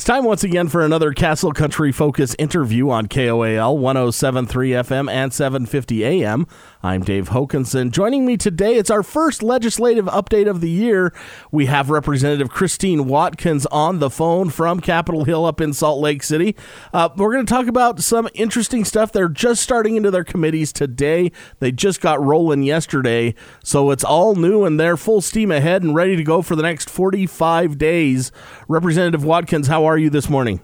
time once again for another Castle Country Focus interview on KOAL 107.3 FM and 750 AM. I'm Dave Hokanson. Joining me today, it's our first legislative update of the year. We have Representative Christine Watkins on the phone from Capitol Hill up in Salt Lake City. We're going to talk about some interesting stuff. They're just starting into their committees today. They just got rolling yesterday, so it's all new and they're full steam ahead and ready to go for the next 45 days. Representative Watkins, how are you this morning?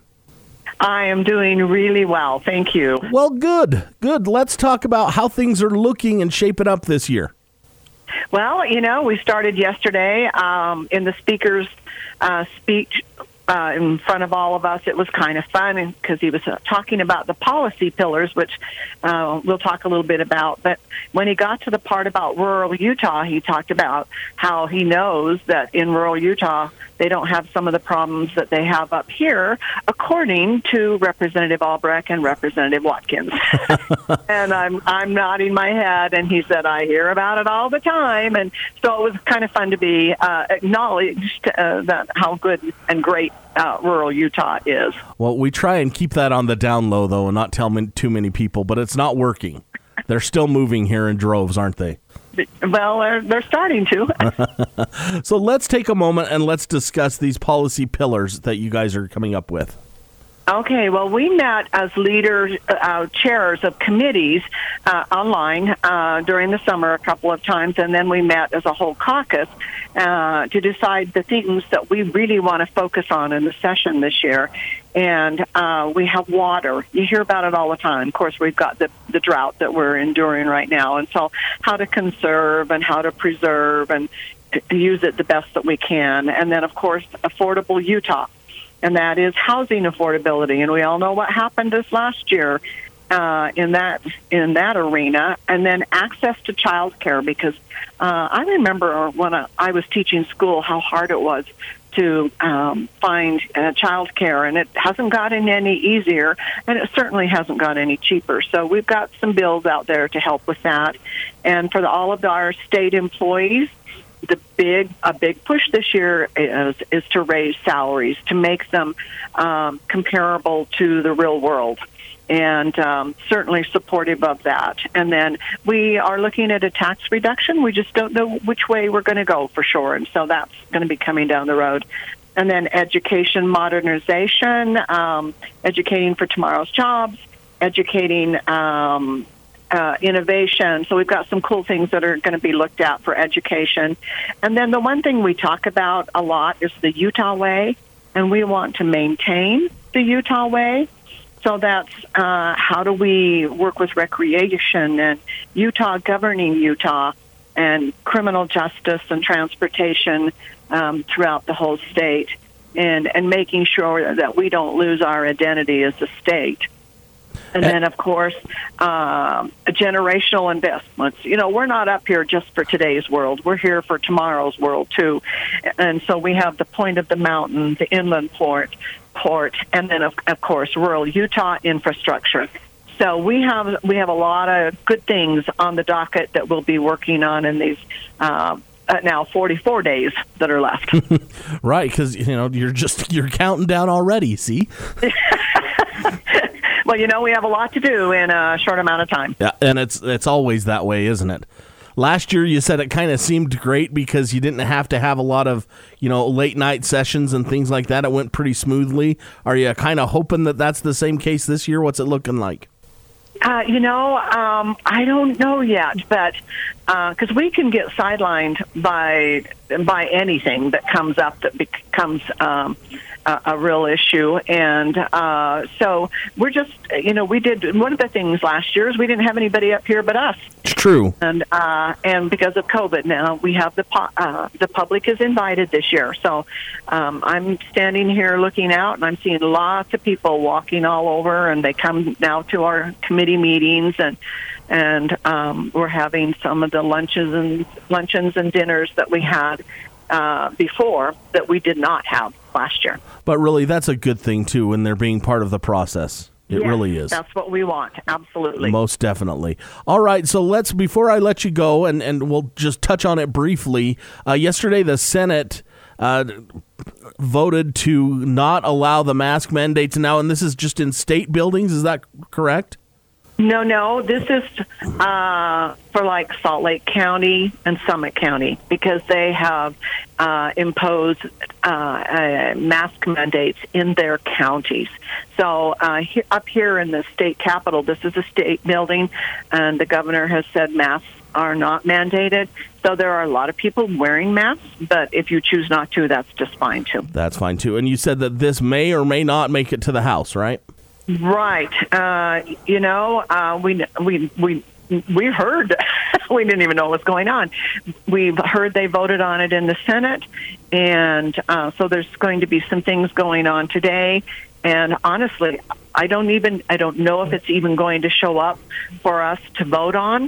I am doing really well. Thank you. Well, good. Let's talk about how things are looking and shaping up this year. Well, we started yesterday in the speaker's speech in front of all of us. It was kind of fun because he was talking about the policy pillars, which we'll talk a little bit about. But when he got to the part about rural Utah, he talked about how he knows that in rural Utah, they don't have some of the problems that they have up here, according to Representative Albrecht and Representative Watkins. And I'm nodding my head, and he said, I hear about it all the time. And so it was kind of fun to be acknowledged that how good and great rural Utah is. Well, we try and keep that on the down low, though, and not tell too many people, but it's not working. They're still moving here in droves, aren't they? Well, they're starting to. So let's take a moment and let's discuss these policy pillars that you guys are coming up with. Okay, well, we met as leaders, chairs of committees online during the summer a couple of times, and then we met as a whole caucus to decide the things that we really want to focus on in the session this year. And we have water. You hear about it all the time. Of course, we've got the drought that we're enduring right now. And so how to conserve and how to preserve and use it the best that we can. And then, of course, affordable Utah. And that is housing affordability. And we all know what happened this last year in that arena. And then access to child care, because I remember when I was teaching school how hard it was to find child care, and it hasn't gotten any easier, and it certainly hasn't got any cheaper. So we've got some bills out there to help with that. And for all of our state employees, a big push this year is to raise salaries, to make them comparable to the real world, and certainly supportive of that. And then we are looking at a tax reduction. We just don't know which way we're going to go for sure, and so that's going to be coming down the road. And then education modernization, educating for tomorrow's jobs, educating innovation. So we've got some cool things that are going to be looked at for education. And then the one thing we talk about a lot is the Utah Way, and we want to maintain the Utah Way. So that's how do we work with recreation and Utah governing Utah and criminal justice and transportation throughout the whole state, and making sure that we don't lose our identity as a state. And then, of course, generational investments. We're not up here just for today's world. We're here for tomorrow's world, too. And so we have the Point of the Mountain, the inland port, and then, of course, rural Utah infrastructure. So we have a lot of good things on the docket that we'll be working on in these now 44 days that are left. Right, because, you're counting down already, see? Well, we have a lot to do in a short amount of time. Yeah, and it's always that way, isn't it? Last year, you said it kind of seemed great because you didn't have to have a lot of, late night sessions and things like that. It went pretty smoothly. Are you kind of hoping that that's the same case this year? What's it looking like? I don't know yet, but because we can get sidelined by anything that comes up that becomes a real issue. And so we're just, we did one of the things last year is we didn't have anybody up here but us. It's true. And because of COVID now, we have the public is invited this year. So I'm standing here looking out, and I'm seeing lots of people walking all over, and they come now to our committee meetings, and we're having some of the luncheons and dinners that we had before that we did not have last year. But really, that's a good thing, too, when they're being part of the process. It really is. That's what we want. Absolutely. Most definitely. All right. So before I let you go, and we'll just touch on it briefly. Yesterday, the Senate voted to not allow the mask mandates now, and this is just in state buildings. Is that correct? No, this is for like Salt Lake County and Summit County, because they have imposed mask mandates in their counties. So up here in the state capitol, this is a state building, and the governor has said masks are not mandated. So there are a lot of people wearing masks, but if you choose not to, that's just fine too. That's fine too. And you said that this may or may not make it to the House, right? Right. We heard. We didn't even know what was going on. We've heard they voted on it in the Senate, and so there's going to be some things going on today. And honestly, I don't know if it's even going to show up for us to vote on.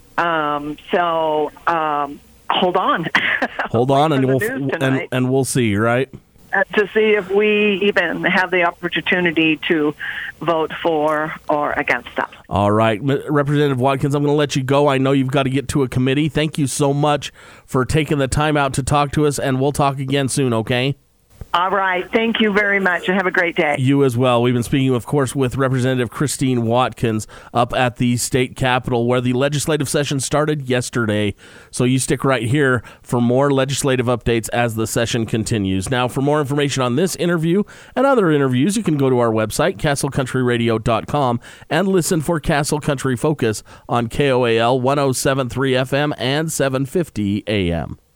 Hold on. Hold on, and we'll see, right? To see if we even have the opportunity to vote for or against that. All right. Representative Watkins, I'm going to let you go. I know you've got to get to a committee. Thank you so much for taking the time out to talk to us, and we'll talk again soon, okay? All right. Thank you very much, and have a great day. You as well. We've been speaking, of course, with Representative Christine Watkins up at the state capitol, where the legislative session started yesterday. So you stick right here for more legislative updates as the session continues. Now, for more information on this interview and other interviews, you can go to our website, castlecountryradio.com, and listen for Castle Country Focus on KOAL 107.3 FM and 750 AM.